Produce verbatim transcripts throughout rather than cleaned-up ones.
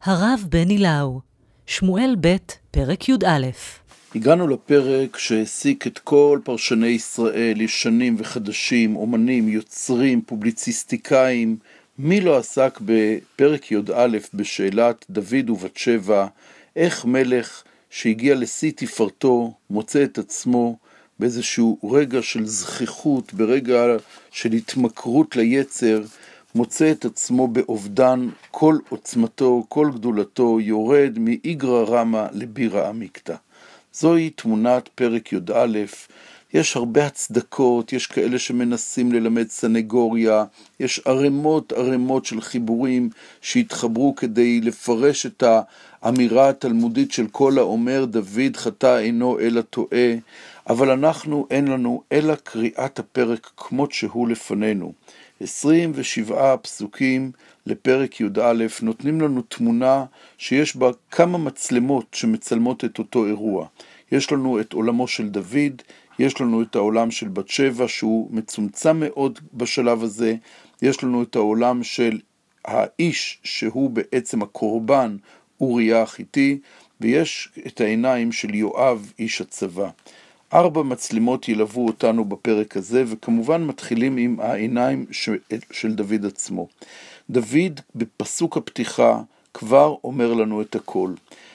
הרב בני לאו, שמואל ב' פרק י"א. הגענו לפרק שהעסיק את כל פרשני ישראל, ישנים וחדשים, אומנים, יוצרים, פובליציסטיקאים. מי לא עסק בפרק י"א בשאלת דוד ובת שבע, איך מלך שהגיע לשיא תפארתו מוצא את עצמו באיזשהו רגע של זכיחות, ברגע של התמכרות ליצר, מוצא את עצמו באובדן כל עוצמתו, כל גדולתו, יורד מאיגרא רמא לבירא עמיקתא. זוהי תמונת פרק י"א. יש הרבה הצדקות, יש כאלה שמנסים ללמד סנגוריה, יש ערימות ערימות של חיבורים שהתחברו כדי לפרש את האמירה התלמודית של כל האומר דוד חטא אינו אלא טועה, אבל אנחנו אין לנו אלא קריאת הפרק כמות שהוא לפנינו. עשרים ושבעה פסוקים לפרק י"א נותנים לנו תמונה שיש בה כמה מצלמות שמצלמות את אותו אירוע. יש לנו את עולמו של דוד, יש לנו את העולם של בת שבע שהוא מצומצם מאוד בשלב הזה, יש לנו את העולם של האיש שהוא בעצם הקורבן אוריה החיתי, ויש את העיניים של יואב איש הצבא. ארבע מצלמות ילוו אותנו בפרק הזה, וכמובן מתחילים עם העיניים של דוד עצמו. דוד בפסוק הפתיחה כבר אומר לנו את הכל.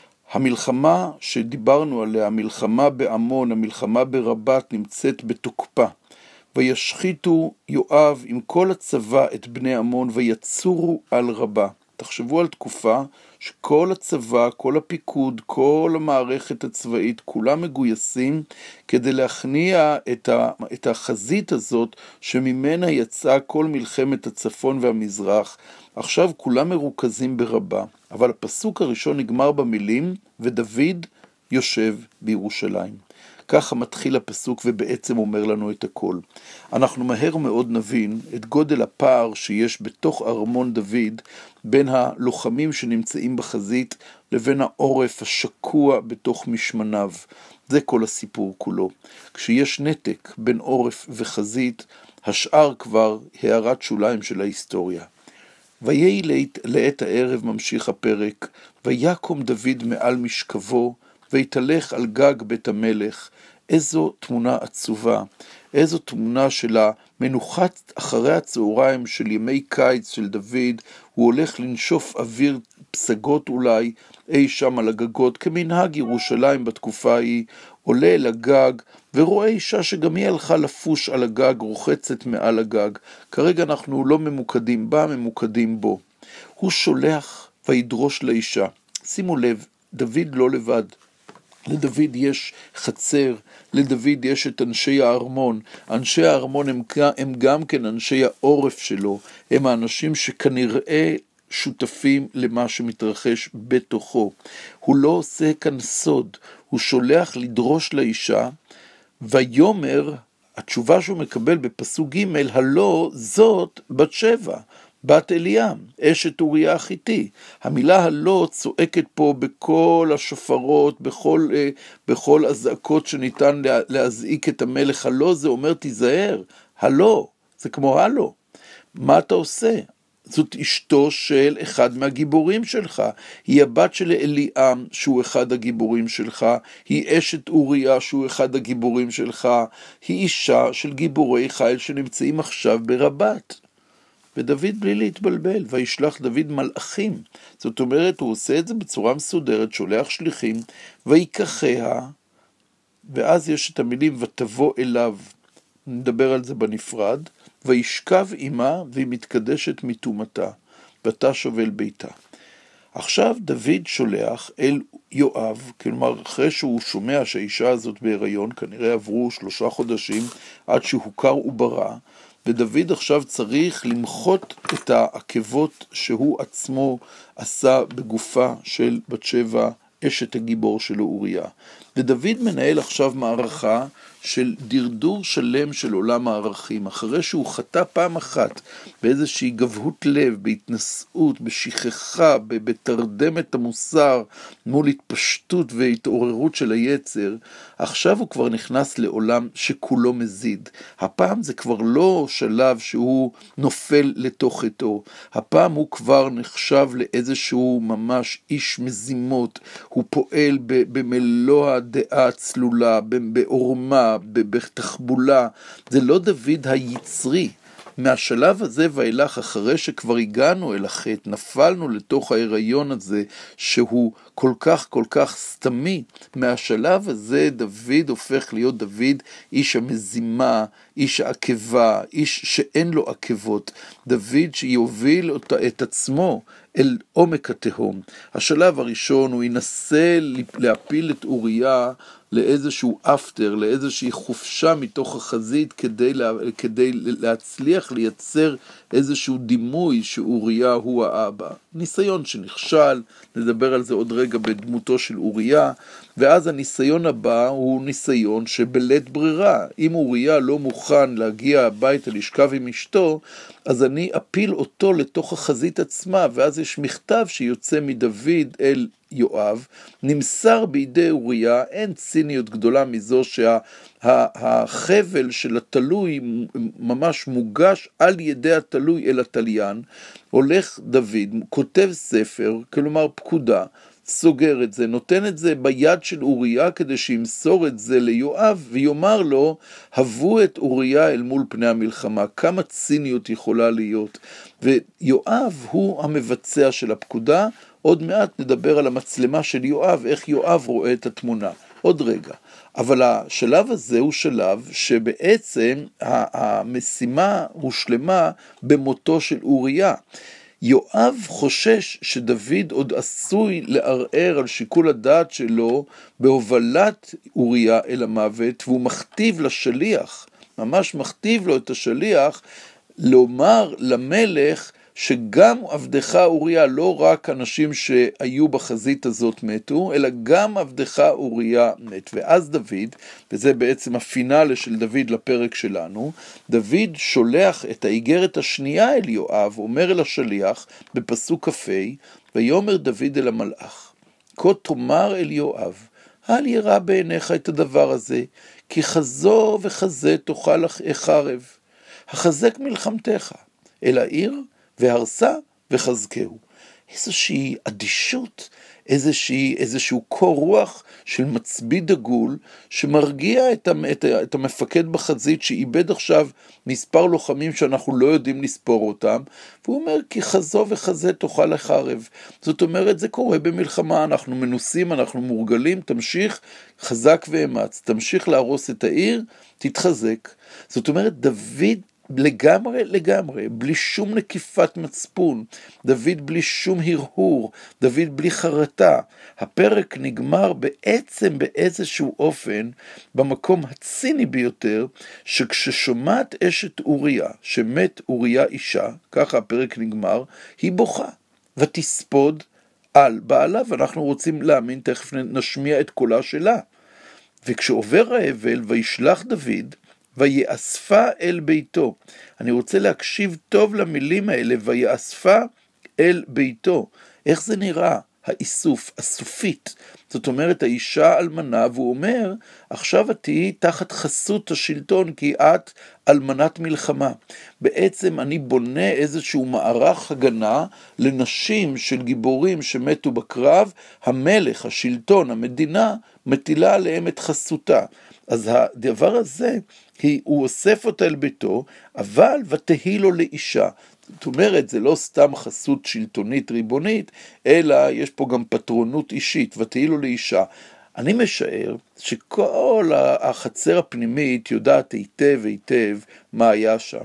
המלחמה שדיברנו עליה, המלחמה בעמון, המלחמה ברבת, נמצאת בתוקפה. וישחיתו יואב עם כל הצבא את בני עמון ויצורו על רבה. תחשבו על תקופה שכל הצבא, כל הפיקוד, כל המערכת הצבאית, כולם מגויסים כדי להכניע את, ה, את החזית הזאת שממנה יצאה כל מלחמת הצפון והמזרח. עכשיו כולם מרוכזים ברבה, אבל הפסוק הראשון נגמר במילים ודוד יושב בירושלים. ככה מתחיל הפסוק ובעצם אומר לנו את הכל. אנחנו מהר מאוד נבין את גודל הפער שיש בתוך ארמון דוד בין הלוחמים שנמצאים בחזית לבין העורף השקוע בתוך משמניו. זה כל הסיפור כולו. כשיש נתק בין עורף וחזית, השאר כבר הערת שוליים של ההיסטוריה. ויהי לעת, לעת הערב ממשיך הפרק, ויקום דוד מעל משכבו, ויתהלך על גג בית המלך. איזו תמונה עצובה, איזו תמונה של המנוחת אחרי הצהריים של ימי קיץ של דוד, הוא הולך לנשוף אוויר פסגות אולי, אי שם על הגגות, כמנהג ירושלים בתקופה ההיא, עולה אל הגג, ורואה אישה שגם היא הלכה לפוש על הגג, רוחצת מעל הגג. כרגע אנחנו לא ממוקדים בה, ממוקדים בו. הוא שולח וידרוש לאישה. שימו לב, דוד לא לבד. לדוד יש חצר, לדוד יש את אנשי הארמון. אנשי הארמון הם, הם גם כן אנשי העורף שלו, הם האנשים שכנראה שותפים למה שמתרחש בתוכו. הוא לא עושה כאן סוד, הוא שולח לדרוש לאישה, ויאמר, התשובה שהוא מקבל בפסוק ג' הלא זאת בת שבע. בת אליעם, אשת אוריה החיתי. המילה הלא צועקת פה בכל השופרות, בכל, בכל הזעקות שניתן להזעיק את המלך. הלא זה אומר תיזהר, הלא, זה כמו הלא. מה אתה עושה? זאת אשתו של אחד מהגיבורים שלך. היא הבת של אליעם שהוא אחד הגיבורים שלך. היא אשת אוריה שהוא אחד הגיבורים שלך. היא אישה של גיבורי חיל שנמצאים עכשיו ברבת. ודוד בלי להתבלבל, וישלח דוד מלאכים. זאת אומרת, הוא עושה את זה בצורה מסודרת, שולח שליחים, ויקחיה, ואז יש את המילים, ותבוא אליו, נדבר על זה בנפרד, וישכב עמה, והיא מתקדשת מתומתה, ותשוב אל ביתה. עכשיו דוד שולח אל יואב, כלומר אחרי שהוא שומע שהאישה הזאת בהיריון, כנראה עברו שלושה חודשים עד שהוכר וברא, ודוד עכשיו צריך למחות את העקבות שהוא עצמו עשה בגופה של בת שבע, אשת הגיבור שלו אוריה. ודוד מנהל עכשיו מערכה של דרדור שלם של עולם הערכים, אחרי שהוא חטא פעם אחת באיזושהי גבהות לב, בהתנשאות, בשכחה, בתרדמת המוסר, מול התפשטות והתעוררות של היצר, עכשיו הוא כבר נכנס לעולם שכולו מזיד. הפעם זה כבר לא שלב שהוא נופל לתוך חטאו, הפעם הוא כבר נחשב לאיזשהו ממש איש מזימות, הוא פועל במלוא הדעה הצלולה, בעורמה, בתחבולה, זה לא דוד היצרי. מהשלב הזה ואילך, אחרי שכבר הגענו אל החטא, נפלנו לתוך ההיריון הזה, שהוא כל כך כל כך סתמי, מהשלב הזה דוד הופך להיות דוד, איש המזימה, איש העקבה, איש שאין לו עקבות, דוד שיוביל אותה, את עצמו אל עומק התהום. השלב הראשון הוא ינסה להפיל את אוריה לאיזשהו אפטר, לאיזושהי חופשה מתוך החזית, כדי, לה, כדי להצליח לייצר איזשהו דימוי שאוריה הוא האבא. ניסיון שנכשל, נדבר על זה עוד רגע בדמותו של אוריה, ואז הניסיון הבא הוא ניסיון שבלית ברירה. אם אוריה לא מוכן להגיע הביתה לשכב עם אשתו, אז אני אפיל אותו לתוך החזית עצמה, ואז יש מכתב שיוצא מדוד אל יואב, נמסר בידי אוריה, אין ציניות גדולה מזו שהחבל של התלוי ממש מוגש על ידי התלוי אל התליין, הולך דוד, כותב ספר, כלומר פקודה, סוגר את זה, נותן את זה ביד של אוריה כדי שימסור את זה ליואב, ויאמר לו, הבו את אוריה אל מול פני המלחמה, כמה ציניות יכולה להיות. ויואב הוא המבצע של הפקודה, עוד מעט נדבר על המצלמה של יואב, איך יואב רואה את התמונה. עוד רגע. אבל השלב הזה הוא שלב שבעצם המשימה הושלמה במותו של אוריה. יואב חושש שדוד עוד עשוי לערער על שיקול הדעת שלו בהובלת אוריה אל המוות, והוא מכתיב לשליח, ממש מכתיב לו את השליח, לומר למלך שגם עבדך אוריה, לא רק אנשים שהיו בחזית הזאת מתו, אלא גם עבדך אוריה מת. ואז דוד, וזה בעצם הפינאלה של דוד לפרק שלנו, דוד שולח את האיגרת השנייה אל יואב, אומר אל השליח בפסוק כ"ה, ויאמר דוד אל המלאך, כה תאמר אל יואב, אל ירא בעיניך את הדבר הזה, כי חזו וחזה תאכל חרב, החזק מלחמתך אל העיר, והרסה וחזקהו. איזושהי אדישות, איזושהי, איזשהו קור רוח של מצביא דגול, שמרגיע את, את, את המפקד בחזית, שאיבד עכשיו מספר לוחמים שאנחנו לא יודעים לספור אותם, והוא אומר, כי חזו וחזה תאכל לחרב. זאת אומרת, זה קורה במלחמה, אנחנו מנוסים, אנחנו מורגלים, תמשיך חזק ואמץ, תמשיך להרוס את העיר, תתחזק. זאת אומרת, דוד לגמרי, לגמרי, בלי שום נקיפת מצפון, דוד בלי שום הרהור, דוד בלי חרטה. הפרק נגמר בעצם באיזשהו אופן, במקום הציני ביותר, שכששומעת אשת אוריה, שמת אוריה אישה, ככה הפרק נגמר, היא בוכה, ותספוד על בעלה, ואנחנו רוצים להאמין, תכף נשמיע את קולה שלה. וכשעובר האבל, וישלח דוד, ויאספה אל ביתו. אני רוצה להקשיב טוב למילים האלה, ויאספה אל ביתו. איך זה נראה? האיסוף, הסופית. זאת אומרת, האישה אלמנה, והוא אומר, עכשיו את תהיי תחת חסות השלטון, כי את אלמנת מלחמה. בעצם אני בונה איזשהו מערך הגנה לנשים של גיבורים שמתו בקרב, המלך, השלטון, המדינה, מטילה עליהם את חסותה. אז הדבר הזה, היא, הוא אוסף אותה אל ביתו, אבל ותהי לו לאישה. זאת אומרת, זה לא סתם חסות שלטונית ריבונית, אלא יש פה גם פטרונות אישית, ותהי לו לאישה. אני משער שכל החצר הפנימית יודעת היטב היטב מה היה שם.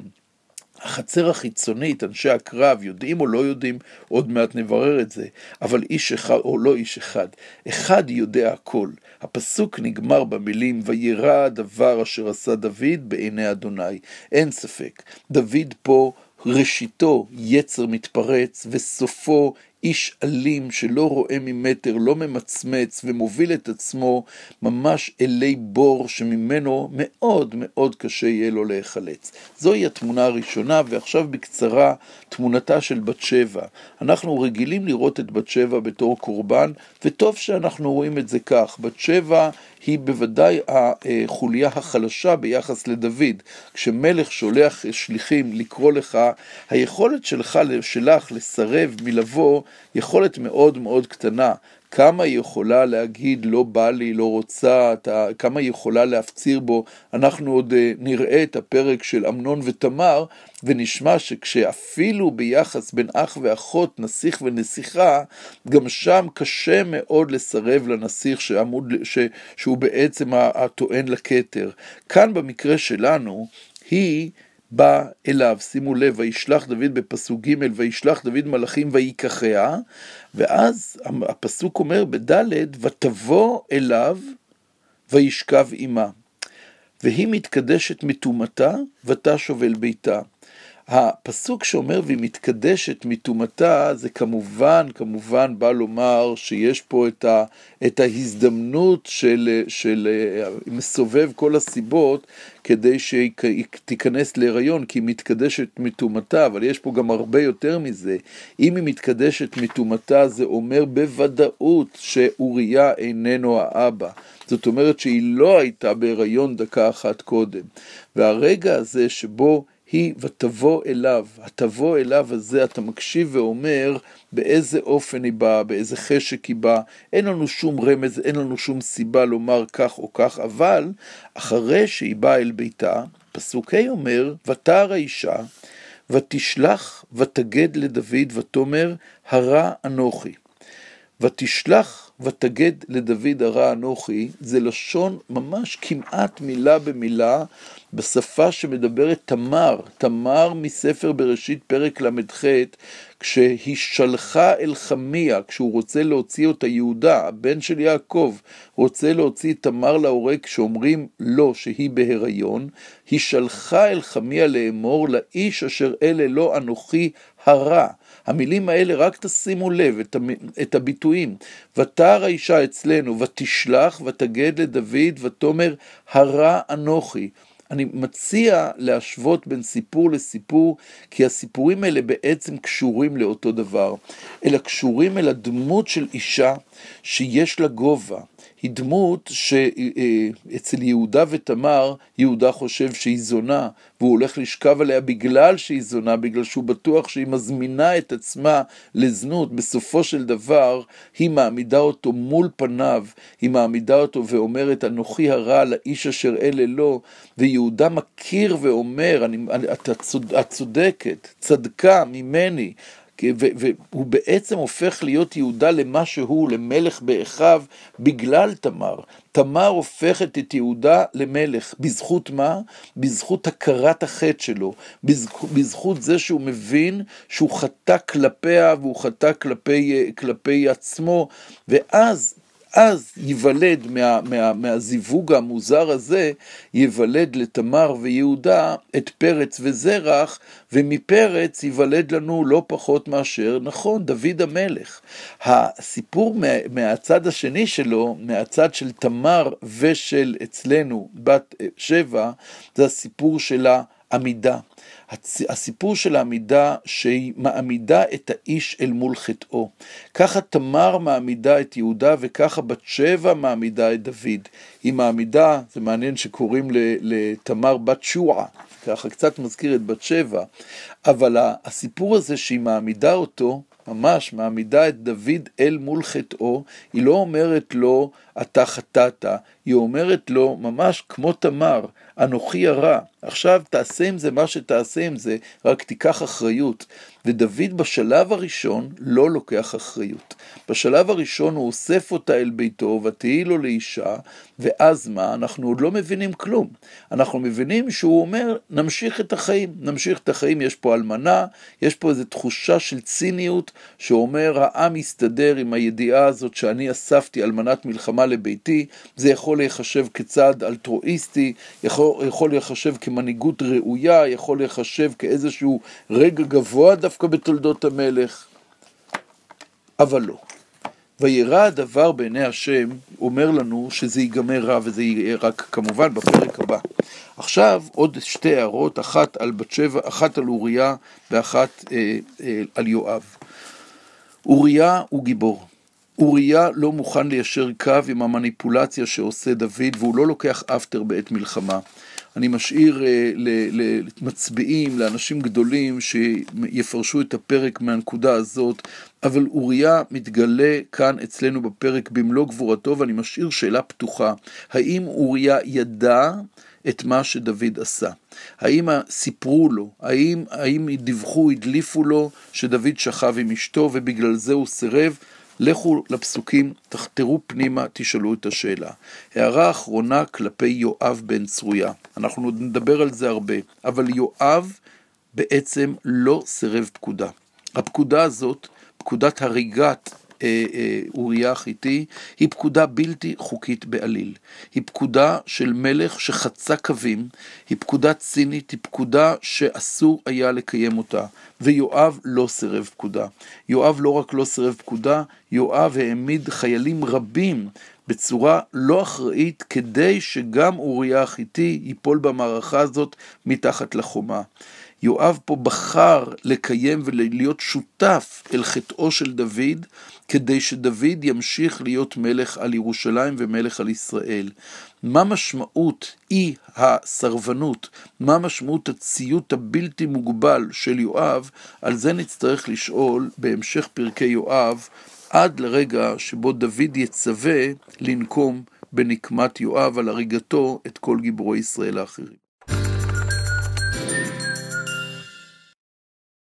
החצר החיצונית, אנשי הקרב, יודעים או לא יודעים, עוד מעט נברר את זה, אבל איש אחד או לא איש אחד, אחד יודע הכל. הפסוק נגמר במילים, וירא הדבר אשר עשה דוד בעיני אדוני. אין ספק, דוד פה ראשיתו יצר מתפרץ, וסופו איש אלים שלא רואה ממטר, לא ממצמץ ומוביל את עצמו ממש אלי בור שממנו מאוד מאוד קשה יהיה לו להיחלץ. זוהי התמונה הראשונה, ועכשיו בקצרה תמונתה של בת שבע. אנחנו רגילים לראות את בת שבע בתור קורבן, וטוב שאנחנו רואים את זה כך. בת שבע היא בוודאי החוליה החלשה ביחס לדוד. כשמלך שולח שליחים לקרוא לך, היכולת שלך, שלך לסרב מלבוא, יכולת מאוד מאוד קטנה. כמה היא יכולה להגיד לא בא לי, לא רוצה, כמה היא יכולה להפציר בו. אנחנו עוד נראה את הפרק של אמנון ותמר, ונשמע שכשאפילו ביחס בין אח ואחות, נסיך ונסיכה, גם שם קשה מאוד לסרב לנסיך שעמוד, ש, שהוא בעצם הטוען לכתר. כאן במקרה שלנו, היא בא אליו, שימו לב, וישלח דוד בפסוק ג' וישלח דוד מלאכים ויקחיה, ואז הפסוק אומר בד' ותבוא אליו וישכב עמה, והיא מתקדשת מטומאתה ותשוב אל ביתה. הפסוק שאומר והיא מתקדשת מטומאתה, זה כמובן, כמובן בא לומר שיש פה את, ה, את ההזדמנות של, של מסובב כל הסיבות, כדי שהיא תיכנס להיריון, כי היא מתקדשת מטומאתה, אבל יש פה גם הרבה יותר מזה. אם היא מתקדשת מטומאתה, זה אומר בוודאות שאוריה איננו האבא. זאת אומרת שהיא לא הייתה בהיריון דקה אחת קודם. והרגע הזה שבו היא ותבוא אליו, התבוא אליו הזה, אתה מקשיב ואומר באיזה אופן היא באה, באיזה חשק היא באה, אין לנו שום רמז, אין לנו שום סיבה לומר כך או כך, אבל אחרי שהיא באה אל ביתה, פסוק ה' אומר, ותער האישה, ותשלח ותגד לדוד ותאמר, הרע אנוכי. ותשלח ותגד לדוד הרע אנוכי, זה לשון ממש כמעט מילה במילה, בשפה שמדברת תמר, תמר מספר בראשית פרק למ"ח, כשהיא שלחה אל חמיה, כשהוא רוצה להוציא אותה יהודה, הבן של יעקב, רוצה להוציא תמר להורג, כשאומרים לו שהיא בהיריון, היא שלחה אל חמיה לאמור, לאיש אשר אלה לא אנוכי הרע. המילים האלה, רק תשימו לב את, את הביטויים. ותער האישה אצלנו, ותשלח ותגד לדוד, ותאמר הרע אנוכי. אני מציע להשוות בין סיפור לסיפור, כי הסיפורים האלה בעצם קשורים לאותו דבר. אלא קשורים אל הדמות של אישה שיש לה גובה. היא דמות שאצל יהודה ותמר, יהודה חושב שהיא זונה, והוא הולך לשכב עליה בגלל שהיא זונה, בגלל שהוא בטוח שהיא מזמינה את עצמה לזנות. בסופו של דבר, היא מעמידה אותו מול פניו, היא מעמידה אותו ואומרת, אנוכי הרע לאיש אשר אלה לא, ויהודה מכיר ואומר, אני, את, צוד, את צודקת, צדקה ממני, והוא בעצם הופך להיות יהודה למה שהוא, למלך באחיו, בגלל תמר. תמר הופכת את יהודה למלך. בזכות מה? בזכות הכרת החטא שלו. בזכות, בזכות זה שהוא מבין שהוא חטא כלפיה, והוא חטא כלפי, כלפי עצמו, ואז אז ייוולד מה, מה, מהזיווג המוזר הזה, ייוולד לתמר ויהודה את פרץ וזרח, ומפרץ ייוולד לנו לא פחות מאשר, נכון, דוד המלך. הסיפור מה, מהצד השני שלו, מהצד של תמר ושל אצלנו, בת שבע, זה הסיפור של העמידה. הסיפור של העמידה שהיא מעמידה את האיש אל מול חטאו. ככה תמר מעמידה את יהודה, וככה בת שבע מעמידה את דוד. היא מעמידה, זה מעניין שקוראים לתמר בת שועה, ככה קצת מזכיר את בת שבע, אבל הסיפור הזה שהיא מעמידה אותו, ממש מעמידה את דוד אל מול חטאו, היא לא אומרת לו אתה חטאת, היא אומרת לו ממש כמו תמר, אנוכי הרע, עכשיו תעשה עם זה מה שתעשה עם זה, רק תיקח אחריות. ודוד בשלב הראשון לא לוקח אחריות. בשלב הראשון הוא אוסף אותה אל ביתו, ותהי לו לאישה, ואז מה? אנחנו עוד לא מבינים כלום. אנחנו מבינים שהוא אומר, נמשיך את החיים, נמשיך את החיים, יש פה אלמנה, יש פה איזו תחושה של ציניות, שאומר, העם יסתדר עם הידיעה הזאת שאני אספתי אלמנת מלחמה לביתי, זה יכול להיחשב כצעד אלטרואיסטי, יכול, יכול להיחשב כמנהיגות ראויה, יכול להיחשב כאיזשהו רגע גבוה דווקא בתולדות המלך. אבל לא. וירא הדבר בעיני השם, אומר לנו שזה ייגמר רע, וזה יהיה רק כמובן בפרק הבא. עכשיו עוד שתי הערות, אחת על בת שבע, אחת על אוריה, ואחת אה, אה, על יואב. אוריה הוא גיבור. אוריה לא מוכן ליישר קו עם המניפולציה שעושה דוד, והוא לא לוקח אפטר בעת מלחמה. אני משאיר למצביעים, לאנשים גדולים שיפרשו את הפרק מהנקודה הזאת, אבל אוריה מתגלה כאן אצלנו בפרק במלוא גבורתו, ואני משאיר שאלה פתוחה. האם אוריה ידע את מה שדוד עשה? האם סיפרו לו? האם, האם דיווחו, הדליפו לו שדוד שכב עם אשתו ובגלל זה הוא סירב? לכו לפסוקים, תחתרו פנימה, תשאלו את השאלה. הערה אחרונה כלפי יואב בן צרויה. אנחנו נדבר על זה הרבה, אבל יואב בעצם לא סירב פקודה. הפקודה הזאת, פקודת הריגת אה, אה, אוריה החיתי, היא פקודה בלתי חוקית בעליל. היא פקודה של מלך שחצה קווים, היא פקודה צינית, היא פקודה שאסור היה לקיים אותה. ויואב לא סירב פקודה. יואב לא רק לא סירב פקודה, יואב העמיד חיילים רבים בצורה לא אחראית, כדי שגם אוריה החיתי ייפול במערכה הזאת מתחת לחומה. יואב פה בחר לקיים ולהיות שותף אל חטאו של דוד, כדי שדוד ימשיך להיות מלך על ירושלים ומלך על ישראל. מה משמעות אי הסרבנות? מה משמעות הציות הבלתי מוגבל של יואב? על זה נצטרך לשאול בהמשך פרקי יואב, עד לרגע שבו דוד יצווה לנקום בנקמת יואב על הריגתו את כל גיבורי ישראל האחרים.